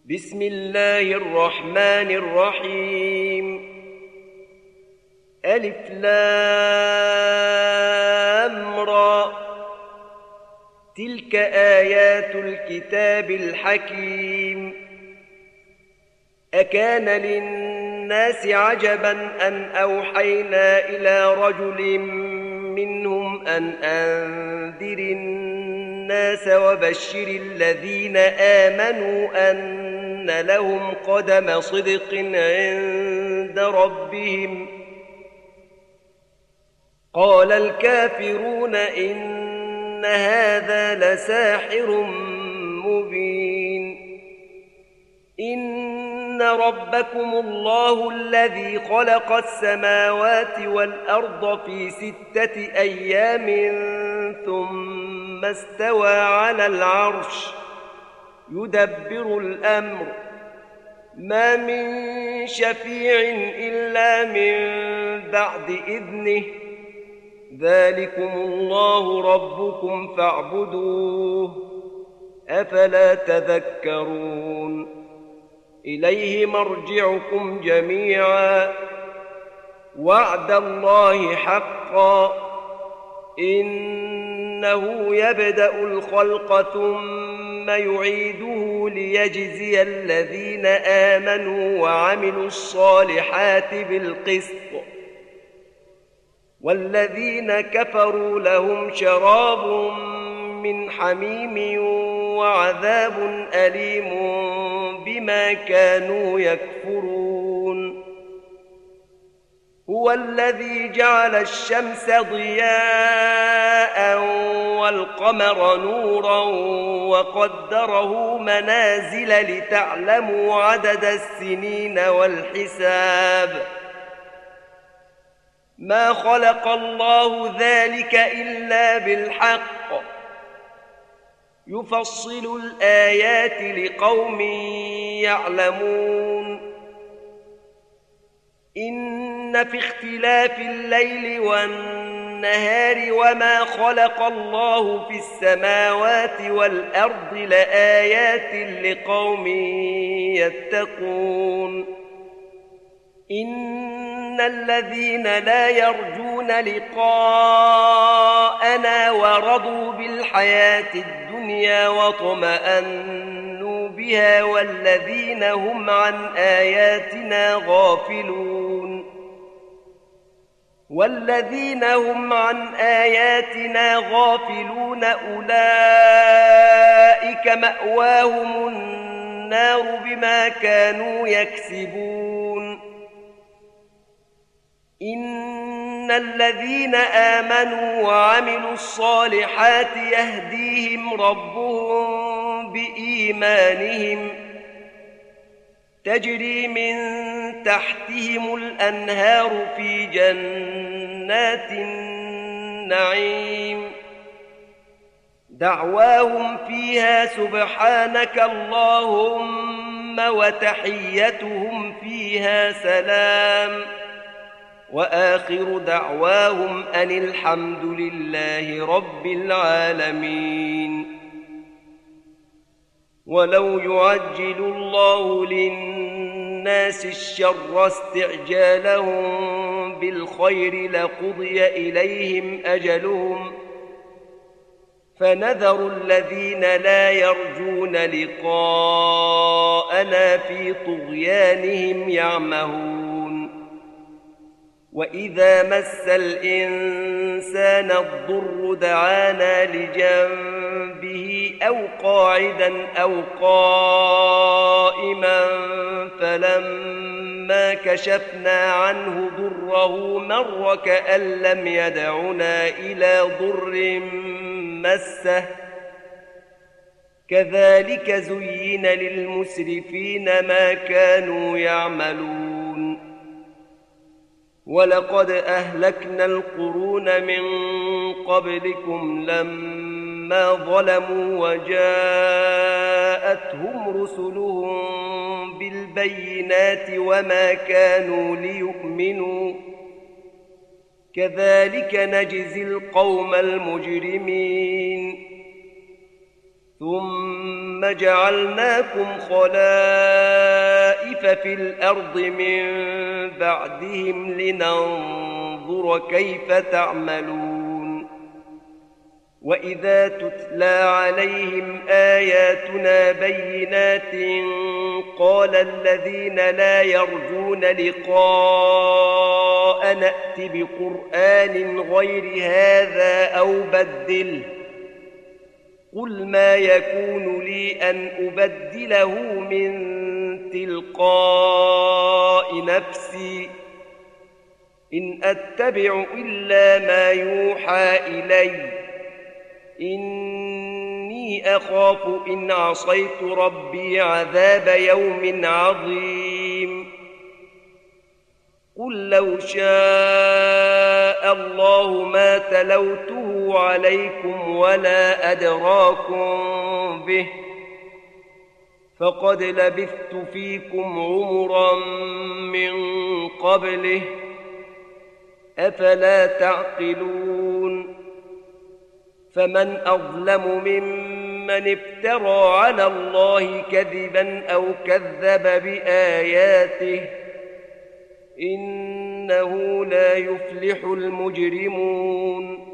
بسم الله الرحمن الرحيم. ألف لام را، تلك آيات الكتاب الحكيم. أكان للناس عجبا أن أوحينا إلى رجل منهم أن أنذر الناس وبشر الذين آمنوا أن لهم قدم صدق عند ربهم. قال الكافرون إن هذا لساحر مبين. إن ربكم الله الذي خلق السماوات والأرض في 6 أيام ثم استوى على العرش يدبر الأمر، ما من شفيع إلا من بعد إذنه، ذلكم الله ربكم فاعبدوه، أفلا تذكرون. إليه مرجعكم جميعا، وعد الله حقا، إنه يبدأ الخلق ثم يعيده ليجزي الذين آمنوا وعملوا الصالحات بالقسط، والذين كفروا لهم شراب من حميم وعذاب أليم بما كانوا يكفرون. هو الذي جعل الشمس ضياء والقمر نورا وقدره منازل لتعلموا عدد السنين والحساب، ما خلق الله ذلك إلا بالحق، يفصل الآيات لقوم يعلمون. إن في اختلاف الليل والنهار وما خلق الله في السماوات والأرض لآيات لقوم يتقون. إن الذين لا يرجون لقاءنا ورضوا بالحياة الدنيا واطمأنوا بها والذين هم عن آياتنا غافلون أولئك مأواهم النار بما كانوا يكسبون. إن الذين آمنوا وعملوا الصالحات يهديهم ربهم بإيمانهم، تجري من تحتهم الأنهار في جنات النعيم، دعواهم فيها سبحانك اللهم وتحيتهم فيها سلام، وآخر دعواهم أن الحمد لله رب العالمين. ولو يعجل الله للناس الشر استعجالهم بالخير لقضي إليهم أجلهم، فنذر الذين لا يرجون لقاءنا في طغيانهم يعمهون. وإذا مس الإنسان الضر دعانا لجنبه أو قاعدا أو قائما، فلما كشفنا عنه ضره مر كأن لم يدعنا إلى ضر مسه، كذلك زين للمسرفين ما كانوا يعملون. ولقد أهلكنا القرون من قبلكم لما ظلموا وجاءتهم رسلهم بالبينات وما كانوا ليؤمنوا، كذلك نجزي القوم المجرمين. ثم جعلناكم خلائف في الأرض من بعدهم لننظر كيف تعملون وإذا تتلى عليهم آياتنا بينات قال الذين لا يرجون لقاء نأت بقرآن غير هذا أو بدله قل ما يكون لي أن أبدله من تلقاء نفسي إن أتبع إلا ما يوحى إلي إني أخاف إن عصيت ربي عذاب يوم عظيم قل لو شاء الله ما تلوته عليكم ولا أدراكم به فقد لبثت فيكم عمرا من قبله أفلا تعقلون فمن أظلم ممن افترى على الله كذبا أو كذب بآياته إنه لا يفلح المجرمون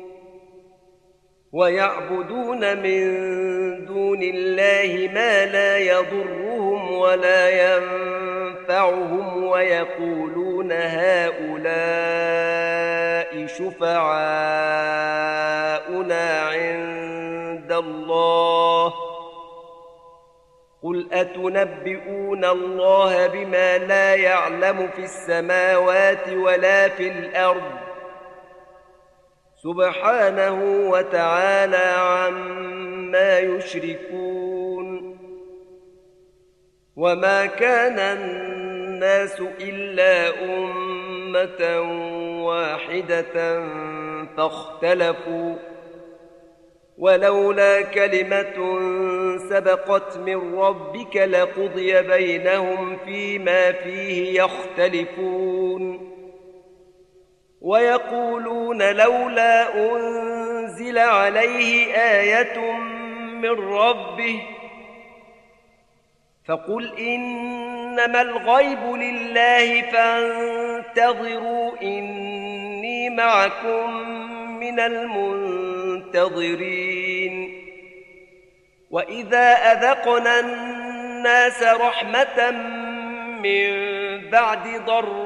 ويعبدون من دون الله ما لا يضرهم ولا ينفعهم ويقولون هؤلاء شفعاؤنا عند الله قل أتنبئون الله بما لا يعلم في السماوات ولا في الأرض سبحانه وتعالى عما يشركون وما كان الناس إلا أمة واحدة فاختلفوا ولولا كلمة سبقت من ربك لقضي بينهم فيما فيه يختلفون ويقولون لولا أنزل عليه آية من ربه فقل إنما الغيب لله فانتظروا إني معكم من المنتظرين وإذا أذقنا الناس رحمة من بعد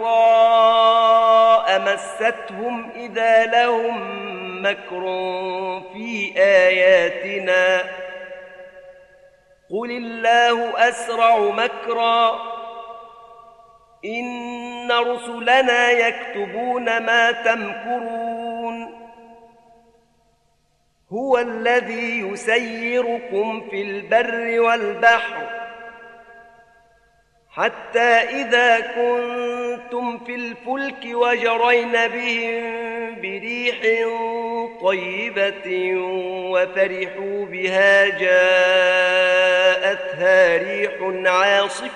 ضراء مستهم إذا لهم مكر في آياتنا قل الله أسرع مكرا إن رسلنا يكتبون ما تمكرون هو الذي يسيركم في البر والبحر حتى إذا كنتم في الفلك وجرين بهم بريح طيبة وفرحوا بها جاءتها ريح عاصف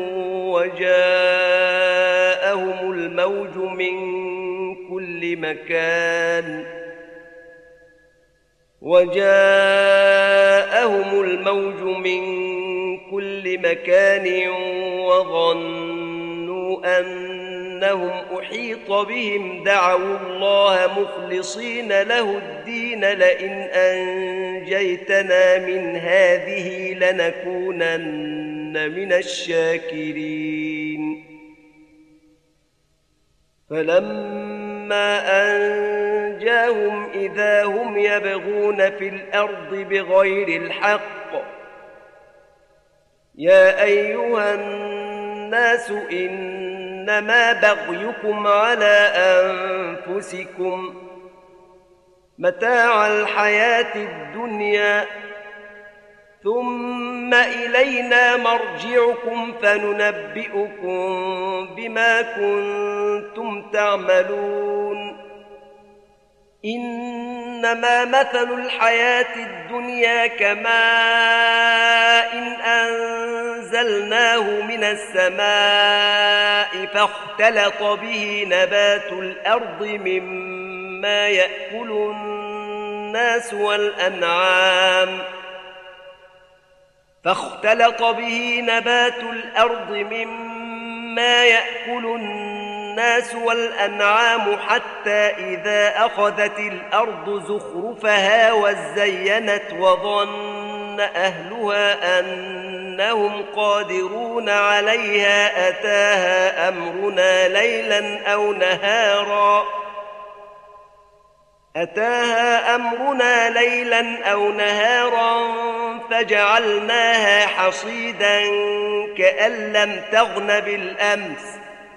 وجاءهم الموج من كل مكان وظنوا أنهم أحيط بهم دعوا الله مخلصين له الدين لئن أنجيتنا من هذه لنكونن من الشاكرين فلما أنجاهم إذا هم يبغون في الأرض بغير الحق يا أيها الناس إنما بغيكم على أنفسكم متاع الحياة الدنيا ثم إلينا مرجعكم فننبئكم بما كنتم تعملون إنما مثل الحياة الدنيا كماء أنزلناه من السماء فاختلط به نبات الأرض مما يأكل الناس والأنعام فاختلط به نبات الأرض مما يأكل الناس والأنعام حتى إذا أخذت الأرض زخرفها وزينت وظن أهلها أنهم قادرون عليها أتاها أمرنا ليلا أو نهارا فجعلناها حصيدا كأن لم تغن بالأمس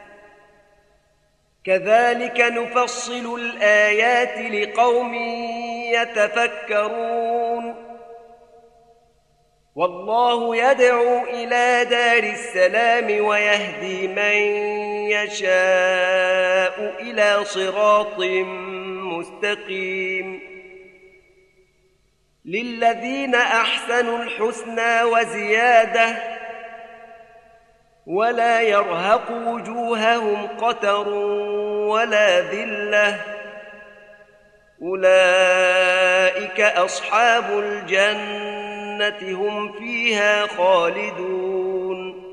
كذلك نفصل الآيات لقوم يتفكرون والله يدعو إلى دار السلام ويهدي من يشاء إلى صراط مستقيم للذين أحسنوا الحسنى وزيادة ولا يرهق وجوههم قتر ولا ذلة أولئك أصحاب الجنة هم فيها خالدون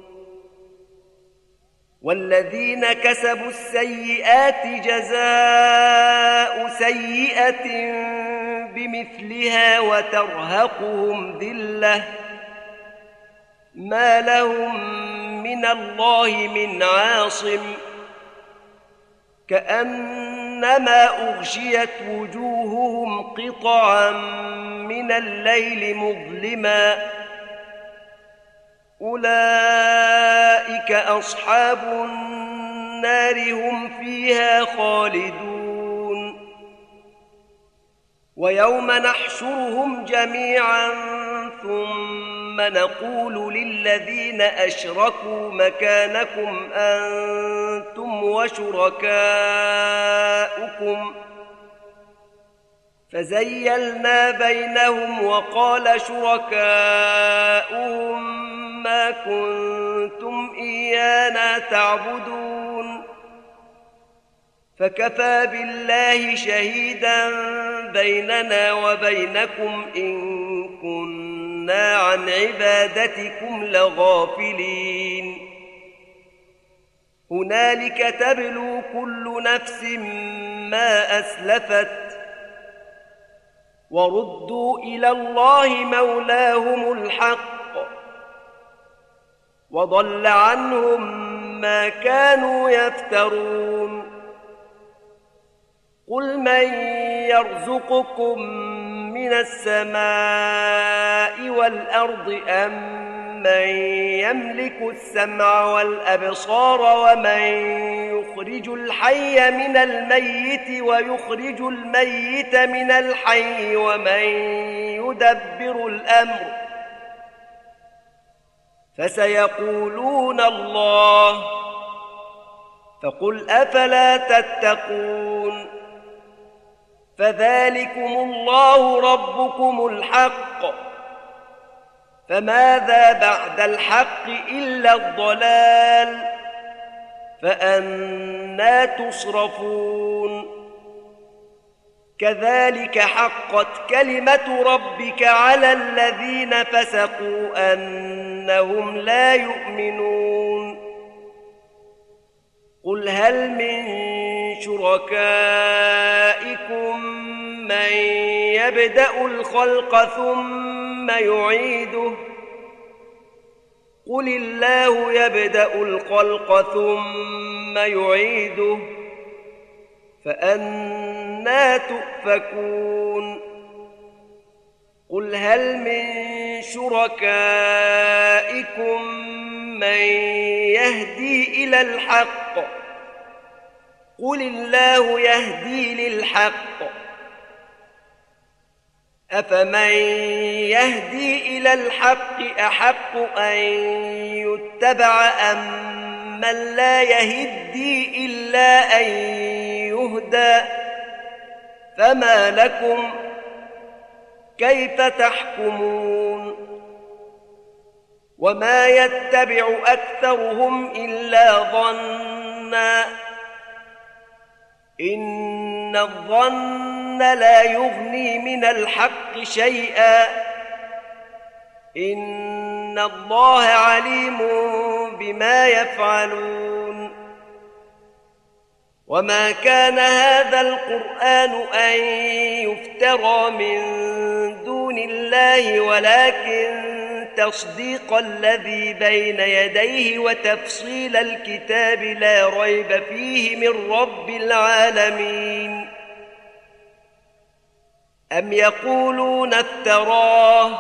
والذين كسبوا السيئات جزاء سيئة بمثلها وترهقهم ذلة ما لهم من الله من عاصم كأنما أغشيت وجوههم قطعا من الليل مظلما أولئك أصحاب النار هم فيها خالدون ويوم نحشرهم جميعا ثم نقول للذين أشركوا مكانكم أنتم وشركاؤكم فزيلنا بينهم وقال شركاؤهم ما كنتم إيانا تعبدون فكفى بالله شهيدا بيننا وبينكم إن كنا عن عبادتكم لغافلين هنالك تبلو كل نفس ما أسلفت وردوا إلى الله مولاهم الحق وضل عنهم ما كانوا يفترون قل من يرزقكم من السماء والأرض أم من يملك السمع والأبصار ومن يخرج الحي من الميت ويخرج الميت من الحي ومن يدبر الأمر فسيقولون الله فقل أفلا تتقون فذلكم الله ربكم الحق فماذا بعد الحق إلا الضلال فأنى تصرفون كذلك حقت كلمة ربك على الذين فسقوا أنهم لا يؤمنون قل هل من شركائكم من يبدأ الخلق ثم يعيده قل الله يبدأ الخلق ثم يعيده فأنى تؤفكون قل هل من شركائكم من يهدي إلى الحق قل الله يهدي للحق أفمن يهدي إلى الحق أحق أن يتبع أم من لا يهدي إلا أن يهدى فما لكم كيف تحكمون وما يتبع أكثرهم إلا ظنا إن الظن لا يغني من الحق شيئا إن إن الله عليم بما يفعلون. وما كان هذا القرآن أن يفترى من دون الله ولكن تصديق الذي بين يديه وتفصيل الكتاب لا ريب فيه من رب العالمين. أم يقولون افتراه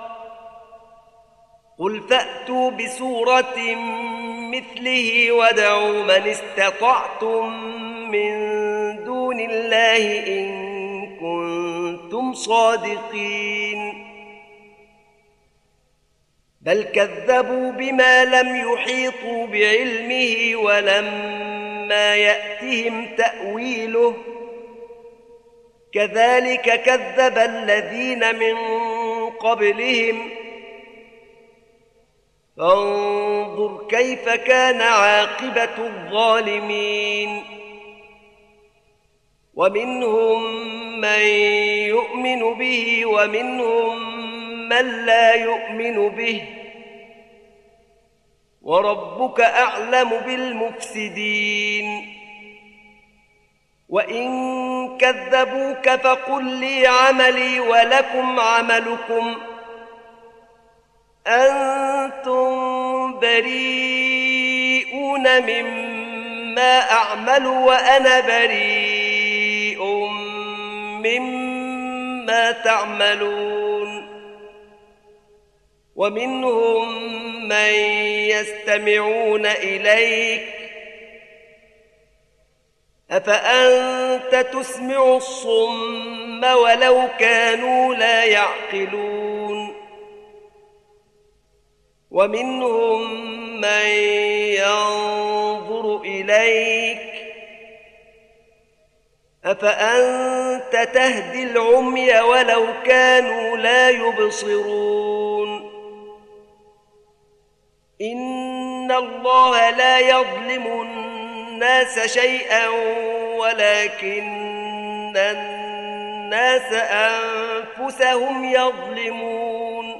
قل فأتوا بسورة مثله وادعوا من استطعتم من دون الله إن كنتم صادقين. بل كذبوا بما لم يحيطوا بعلمه ولما يأتهم تأويله كذلك كذب الذين من قبلهم فانظر كيف كان عاقبة الظالمين. ومنهم من يؤمن به ومنهم من لا يؤمن به وربك أعلم بالمفسدين. وإن كذبوك فقل لي عملي ولكم عملكم أنتم بريئون مما أعمل وأنا بريء مما تعملون. ومنهم من يستمعون إليك أفأنت تسمع الصم ولو كانوا لا يعقلون. ومنهم من ينظر إليك أفأنت تهدي العمي ولو كانوا لا يبصرون. إن الله لا يظلم الناس شيئا ولكن الناس أنفسهم يظلمون.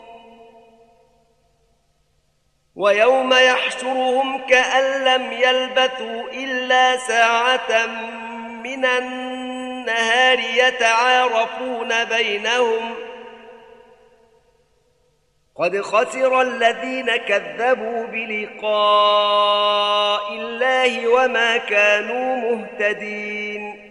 ويوم يحشرهم كأن لم يلبثوا إلا ساعة من النهار يتعارفون بينهم قد خسر الذين كذبوا بلقاء الله وما كانوا مهتدين.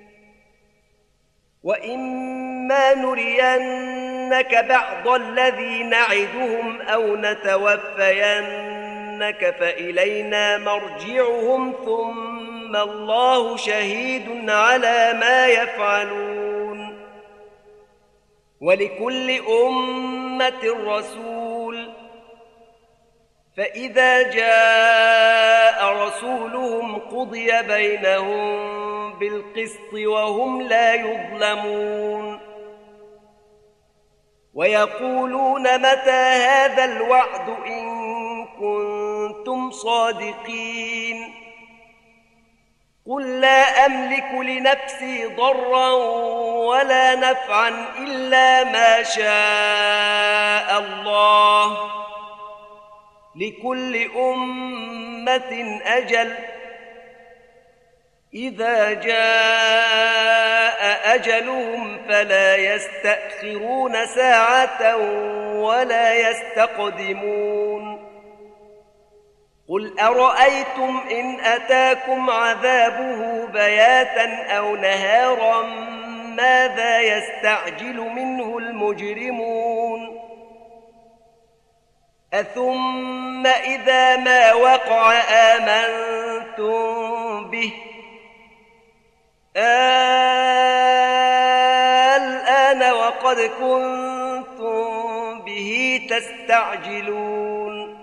وإما نرينك بعض الذي نعدهم أو نتوفينك فإلينا مرجعهم ثم الله شهيد على ما يفعلون. ولكل أمة رسول فإذا جاء رسولهم قضي بينهم بالقسط وهم لا يظلمون. ويقولون متى هذا الوعد إن كنتم صادقين. قل لا أملك لنفسي ضرا ولا نفعا إلا ما شاء الله لكل أمة أجل إذا جاء أجلهم فلا يستأخرون ساعة ولا يستقدمون. قل أرأيتم إن أتاكم عذابه بياتا أو نهارا ماذا يستعجل منه المجرمون. أثم إذا ما وقع آمنتم به الآن وقد كنتم به تستعجلون.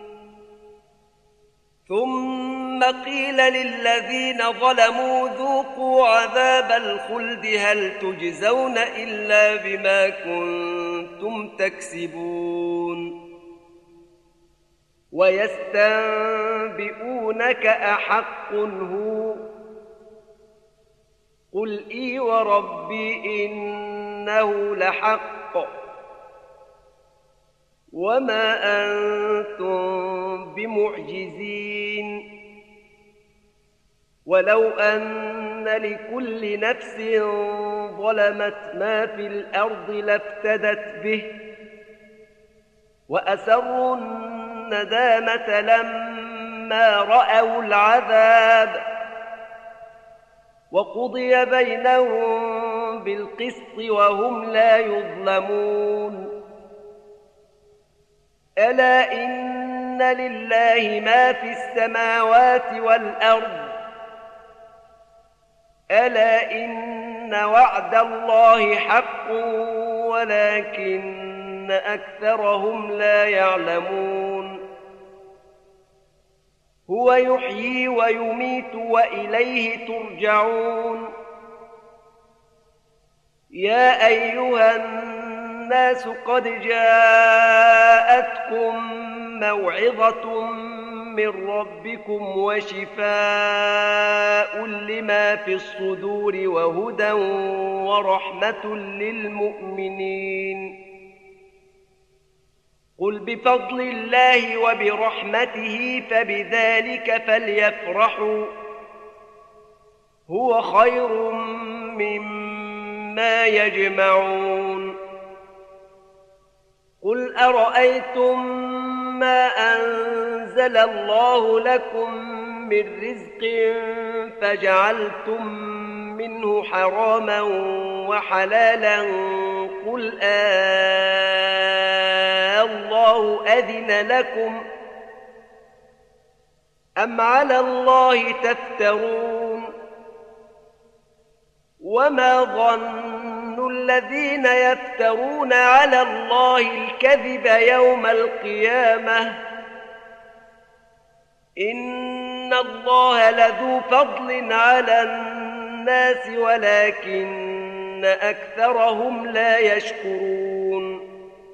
ثم قيل للذين ظلموا ذوقوا عذاب الخلد هل تجزون إلا بما كنتم تكسبون. ويستنبئونك أحق هو قل إي وربي إنه لحق وما أنتم بمعجزين. ولو أن لكل نفس ظلمت ما في الأرض لافتدت به وأسروا الندامة لما رأوا العذاب وقضي بينهم بالقسط وهم لا يظلمون. ألا إن لله ما في السماوات والأرض ألا إن وعد الله حق ولكن أكثرهم لا يعلمون. هو يحيي ويميت وإليه ترجعون. يا أيها الناس قد جاءتكم موعظة من ربكم وشفاء لما في الصدور وهدى ورحمة للمؤمنين. قل بفضل الله وبرحمته فبذلك فليفرحوا هو خير مما يجمعون. قل أرأيتم ما أنزل الله لكم من رزق فجعلتم منه حراما وحلالا قل الله أذن لكم أم على الله تفترون. وما ظن الذين يفترون على الله الكذب يوم القيامة إن الله لذو فضل على الناس ولكن أكثرهم لا يشكرون.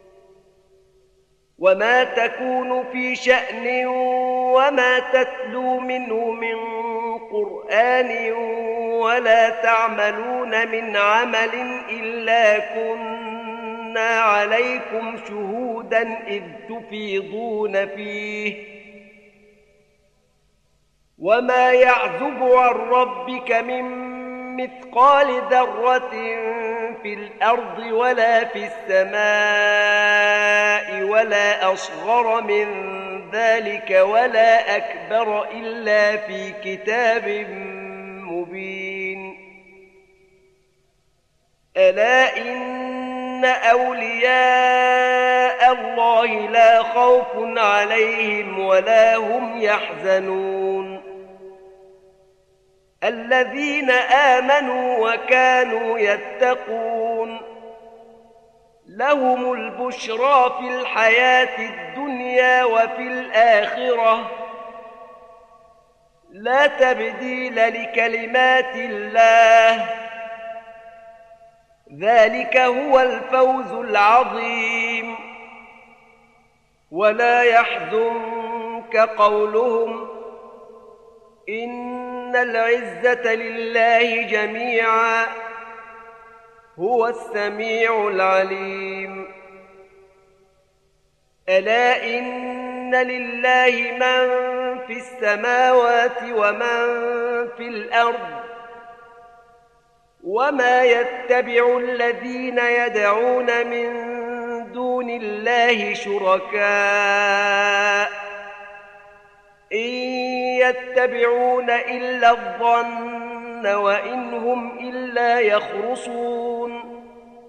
وما تكون في شأن وما تتلو منه من قرآن ولا تعملون من عمل إلا كنا عليكم شهودا إذ تفيضون فيه. وما يعزب عن ربك من مثقال ذرة في الأرض ولا في السماء ولا أصغر من ذلك ولا أكبر إلا في كتاب مبين. ألا إن أولياء الله لا خوف عليهم ولا هم يحزنون الذين آمنوا وكانوا يتقون لهم البشرى في الحياة الدنيا وفي الآخرة لا تبديل لكلمات الله ذلك هو الفوز العظيم. ولا يحزنك قولهم إن العزة لله جميعا هو السميع العليم. ألا إن لله من في السماوات ومن في الأرض وما يتبع الذين يدعون من دون الله شركاء إن يتبعون إلا الظن وإن هم إلا يخرصون.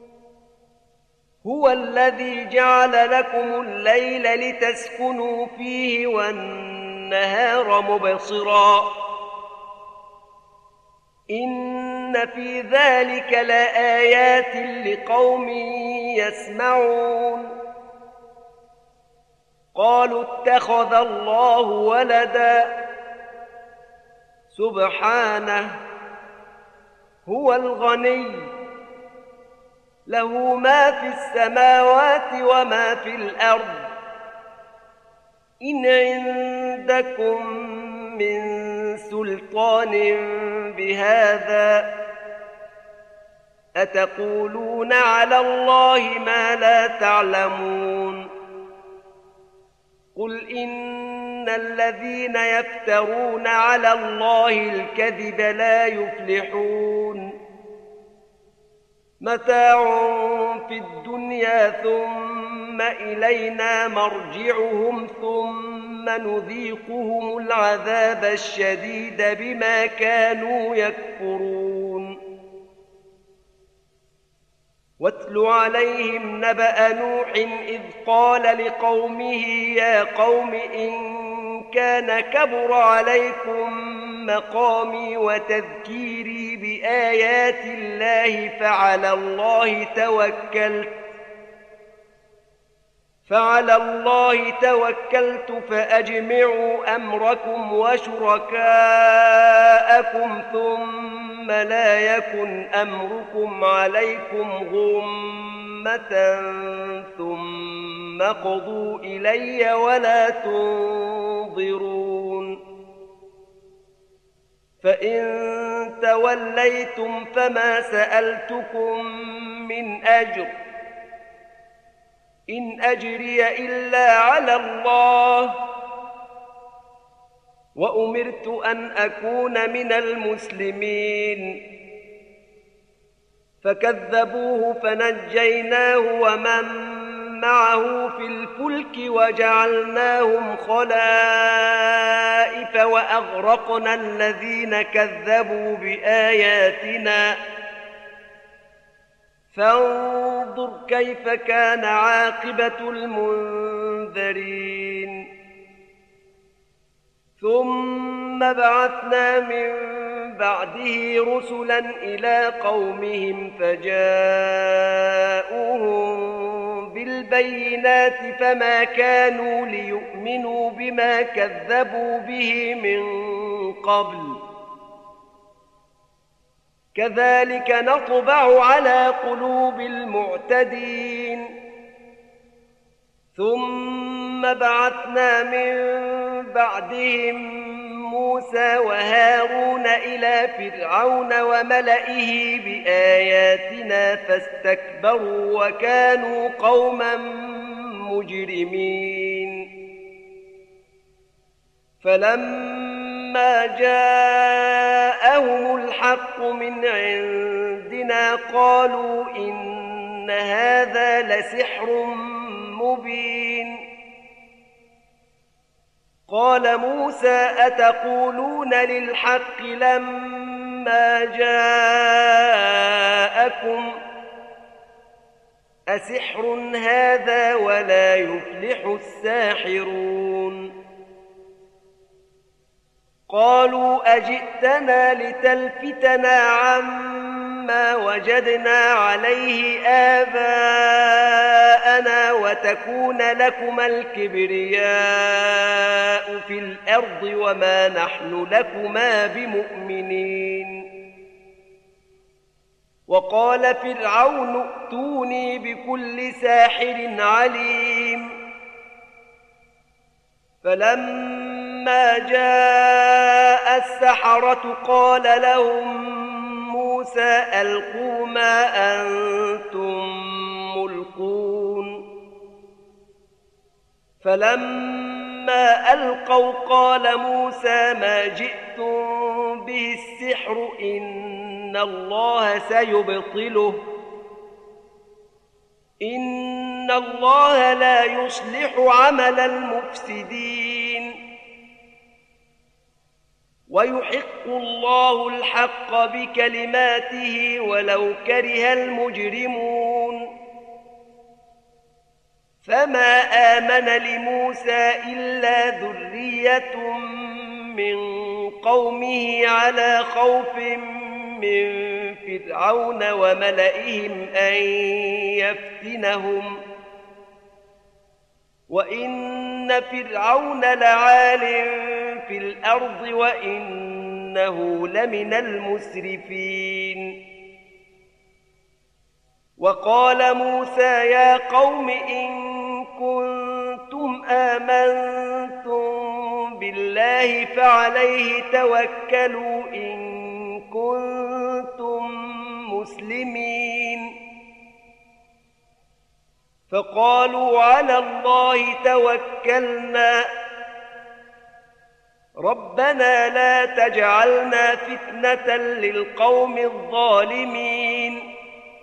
هو الذي جعل لكم الليل لتسكنوا فيه والنهار مبصرا إن في ذلك لآيات لقوم يسمعون. قالوا اتخذ الله ولدا سبحانه هو الغني له ما في السماوات وما في الأرض إن عندكم من سلطان بهذا أتقولون على الله ما لا تعلمون. قل إن الذين يفترون على الله الكذب لا يفلحون متاع في الدنيا ثم إلينا مرجعهم ثم نذيقهم العذاب الشديد بما كانوا يكفرون واتل عليهم نبأ نوح إذ قال لقومه يا قوم إن كان كبر عليكم مقامي وتذكيري بآيات الله فعلى الله توكلت فأجمعوا أمركم وشركاءكم ثم لا يكن أمركم عليكم غمة ثم قضوا إلي ولا تنظرون فإن توليتم فما سألتكم من أجر إن أجري إلا على الله وأمرت أن أكون من المسلمين فكذبوه فنجيناه ومن معه في الفلك وجعلناهم خلائف وأغرقنا الذين كذبوا بآياتنا فانظر كيف كان عاقبة المنذرين ثم بعثنا من بعده رسلا إلى قومهم فجاءوهم بالبينات فما كانوا ليؤمنوا بما كذبوا به من قبل كذلك نطبع على قلوب المعتدين ثم بعثنا من بعدهم موسى وهارون إلى فرعون وملئه بآياتنا فاستكبروا وكانوا قوما مجرمين فلما جاءهم الحق من عندنا قالوا إن هذا لسحر مبين قال موسى أتقولون للحق لما جاءكم أسحر هذا ولا يفلح الساحرون قالوا أجئتنا لتلفتنا عما وجدنا عليه آباءنا وتكون لكما الكبرياء في الأرض وما نحن لكما بمؤمنين وقال فرعون ائتوني بكل ساحر عليم فلما جاء السحرة قال لهم موسى ألقوا ما أنتم ملقون فلما ألقوا قال موسى ما جئتم به السحر إن الله سيبطله إن الله لا يصلح عمل المفسدين ويحق الله الحق بكلماته ولو كره المجرمون فما آمن لموسى إلا ذرية من قومه على خوف من فرعون وملئهم أن يفتنهم وإن فرعون لعال في الأرض وإنه لمن المسرفين وقال موسى يا قوم إن كنتم آمنتم بالله فعليه توكلوا إن كنتم مسلمين فقالوا على الله توكلنا ربنا لا تجعلنا فتنة للقوم الظالمين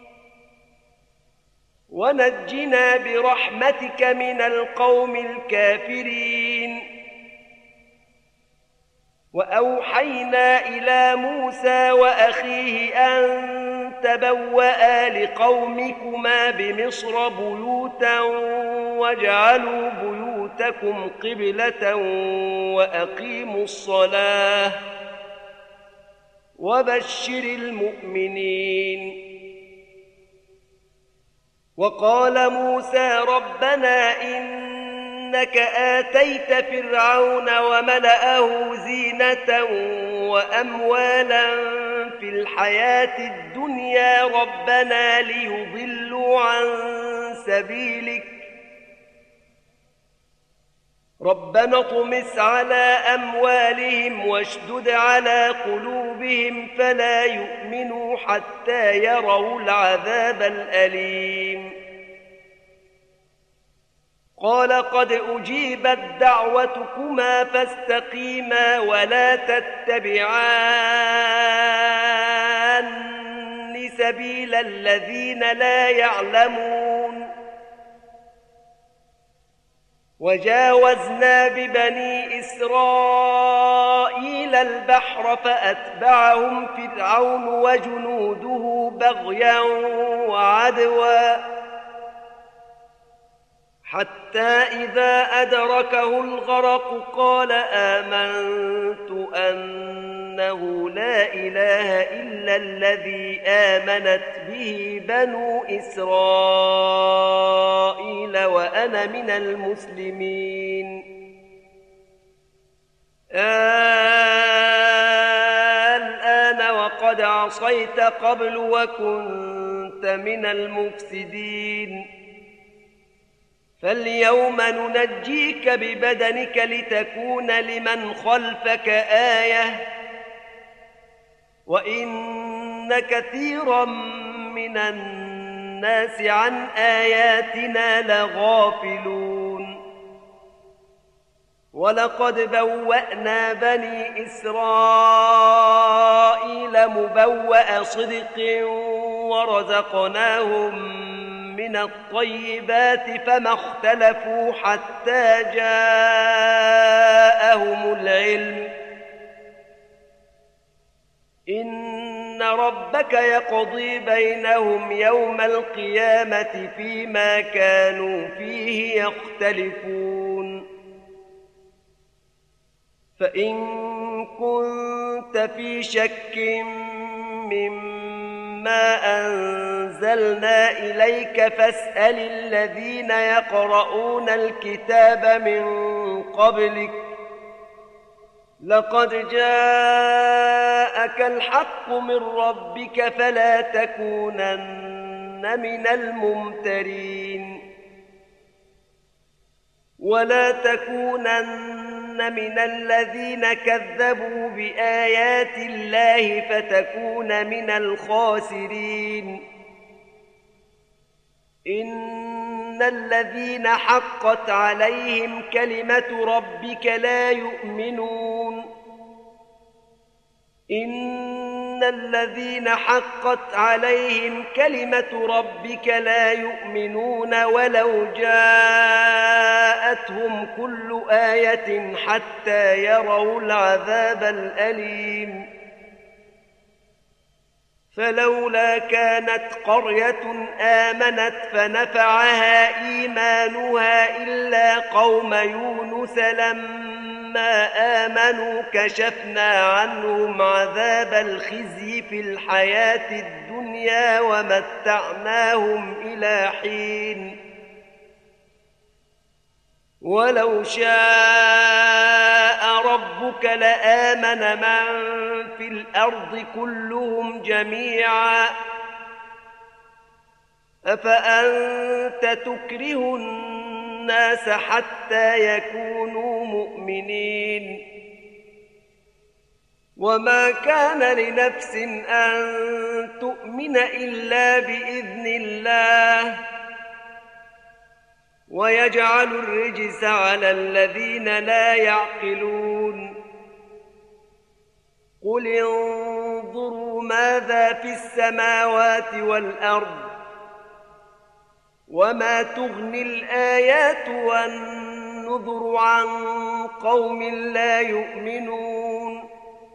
ونجنا برحمتك من القوم الكافرين. وأوحينا إلى موسى وأخيه أن تبوأ لقومكما بمصر بيوتا واجعلوا بيوتكم قبلة وأقيموا الصلاة وبشر المؤمنين. وقال موسى ربنا إنك آتيت فرعون وملأه زينة وأموالا في الحياة الدنيا ربنا ليضلوا عن سبيلك ربنا اطمس على أموالهم واشدد على قلوبهم فلا يؤمنوا حتى يروا العذاب الأليم. قال قد أجيبت دعوتكما فاستقيما ولا تتبعان سبيل الذين لا يعلمون. وجاوزنا ببني إسرائيل البحر فأتبعهم فرعون وجنوده بغيا وعدوا حتى إذا أدركه الغرق قال آمنت أنه لا إله إلا الذي آمنت به بنو إسرائيل وأنا من المسلمين. الآن وقد عصيت قبل وكنت من المفسدين فاليوم ننجيك ببدنك لتكون لمن خلفك آية وإن كثيرا من الناس عن آياتنا لغافلون. ولقد بوأنا بني إسرائيل مبوأ صدق ورزقناهم من الطيبات فما اختلفوا حتى جاءهم العلم إن ربك يقضي بينهم يوم القيامة فيما كانوا فيه يختلفون. فإن كنت في شك مما أنزلنا إليك فاسأل الذين يقرؤون الكتاب من قبلك لقد جاءك الحق من ربك فلا تكونن من الممترين ولا تكونن من الذين كذبوا بآيات الله فتكون من الخاسرين. إن الذين حقت عليهم كلمة ربك لا يؤمنون إن الذين حقت عليهم كلمة ربك لا يؤمنون ولو جاءتهم كل آية حتى يروا العذاب الأليم. فلولا كانت قرية آمنت فنفعها إيمانها إلا قوم يونس لما آمنوا كشفنا عنهم عذاب الخزي في الحياة الدنيا ومتعناهم إلى حين ولو شاء ربك لآمن من في الأرض كلهم جميعا أفأنت تكره الناس حتى يكونوا مؤمنين وما كان لنفس أن تؤمن إلا بإذن الله ويجعل الرجس على الذين لا يعقلون قل انظروا ماذا في السماوات والأرض وما تغني الآيات والنذر عن قوم لا يؤمنون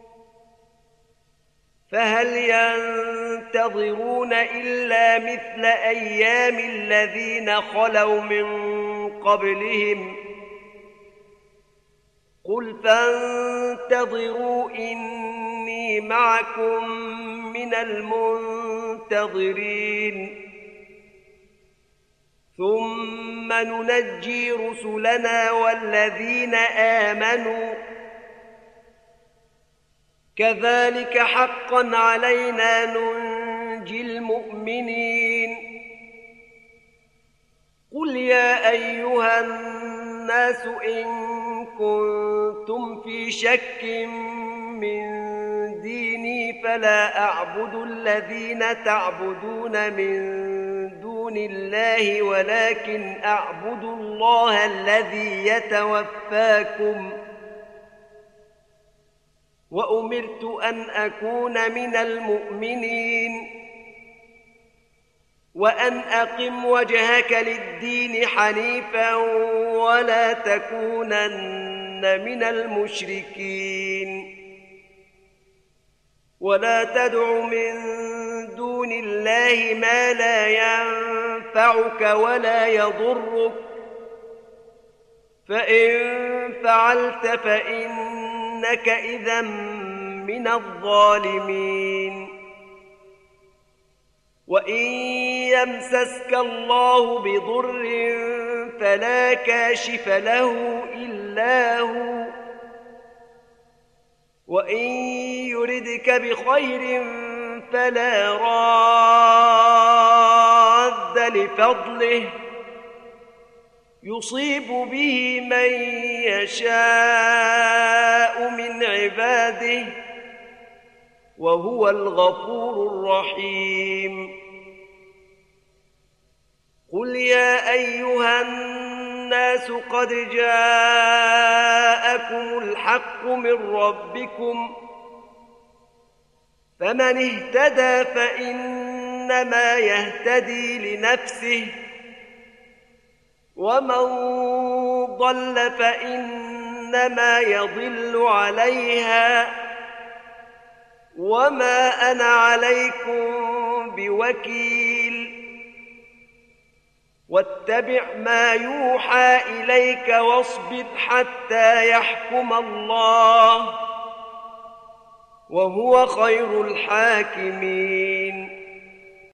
فهل ينتظرون إلا مثل أيام الذين خلوا من قبلهم قل فانتظروا إني معكم من المنتظرين ثم ننجي رسلنا والذين آمنوا كذلك حقا علينا ننجي المؤمنين قل يا أيها الناس إن كنتم في شك من ديني فلا أعبد الذين تعبدون من دون الله ولكن أعبد الله الذي يتوفاكم وأمرت أن أكون من المؤمنين وأن أقم وجهك للدين حنيفا ولا تكونن من المشركين ولا تدع من دون الله ما لا ينفعك ولا يضرك فإن فعلت فإنك إذا من الظالمين وإن يمسسك الله بضر فلا كاشف له إلا هو وإن يردك بخير فلا راد لفضله يصيب به من يشاء من عباده وهو الغفور الرحيم قل يا أيها الناس قد جاءكم الحق من ربكم فمن اهتدى فإنما يهتدي لنفسه ومن ضل فإنما يضل عليها وما أنا عليكم بوكيل واتبع ما يوحى إليك واصبر حتى يحكم الله وهو خير الحاكمين